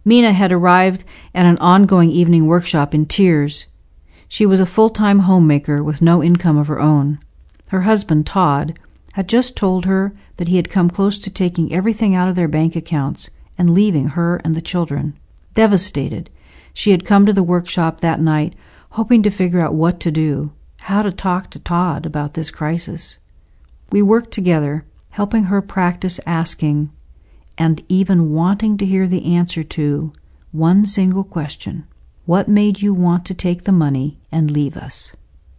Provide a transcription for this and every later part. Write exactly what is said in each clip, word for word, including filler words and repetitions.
Mina had arrived at an ongoing evening workshop in tears. She was a full-time homemaker with no income of her own. Her husband, Todd, had just told her that he had come close to taking everything out of their bank accounts and leaving her and the children. Devastated, she had come to the workshop that night, hoping to figure out what to do, how to talk to Todd about this crisis. We worked together, helping her practice asking, and even wanting to hear the answer to, one single question: what made you want to take the money and leave us?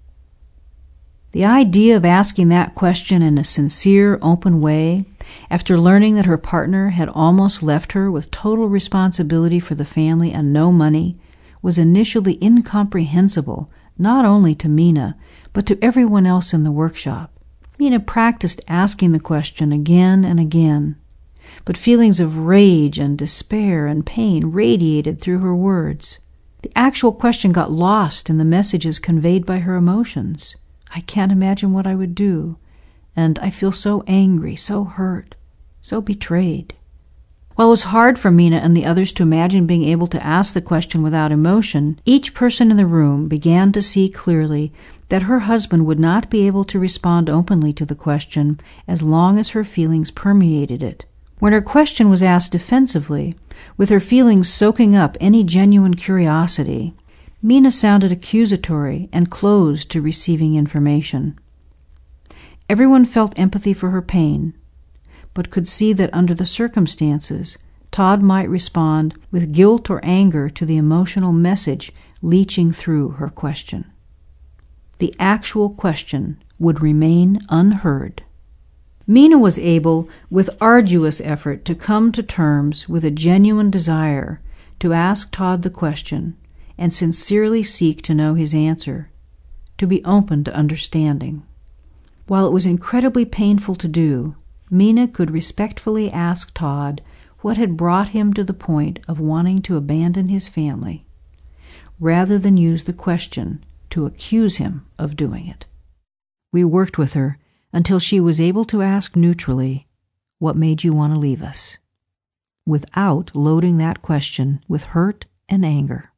The idea of asking that question in a sincere, open way, after learning that her partner had almost left her with total responsibility for the family and no money, was initially incomprehensible, not only to Mina, but to everyone else in the workshop. Mina practiced asking the question again and again, but feelings of rage and despair and pain radiated through her words. The actual question got lost in the messages conveyed by her emotions. I can't imagine what I would do, and I feel so angry, so hurt, so betrayed. While it was hard for Mina and the others to imagine being able to ask the question without emotion, each person in the room began to see clearly that her husband would not be able to respond openly to the question as long as her feelings permeated it. When her question was asked defensively, with her feelings soaking up any genuine curiosity, Mina sounded accusatory and closed to receiving information. Everyone felt empathy for her pain, but could see that under the circumstances, Todd might respond with guilt or anger to the emotional message leaching through her question. The actual question would remain unheard. Mina was able, with arduous effort, to come to terms with a genuine desire to ask Todd the question and sincerely seek to know his answer, to be open to understanding. While it was incredibly painful to do, Mina could respectfully ask Todd what had brought him to the point of wanting to abandon his family, rather than use the question to accuse him of doing it. We worked with her until she was able to ask neutrally, "What made you want to leave us?" without loading that question with hurt and anger.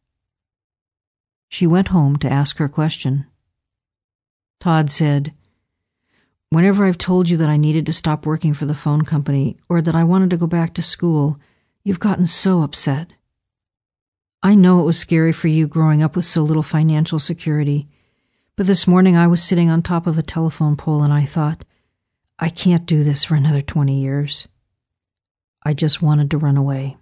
She went home to ask her question. Todd said, "Whenever I've told you that I needed to stop working for the phone company or that I wanted to go back to school, you've gotten so upset. I know it was scary for you growing up with so little financial security, but this morning I was sitting on top of a telephone pole and I thought, I can't do this for another twenty years. I just wanted to run away."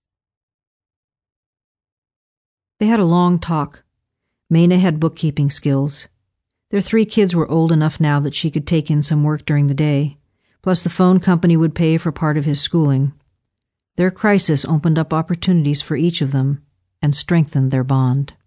They had a long talk. Mina had bookkeeping skills. Their three kids were old enough now that she could take in some work during the day, plus the phone company would pay for part of his schooling. Their crisis opened up opportunities for each of them and strengthened their bond.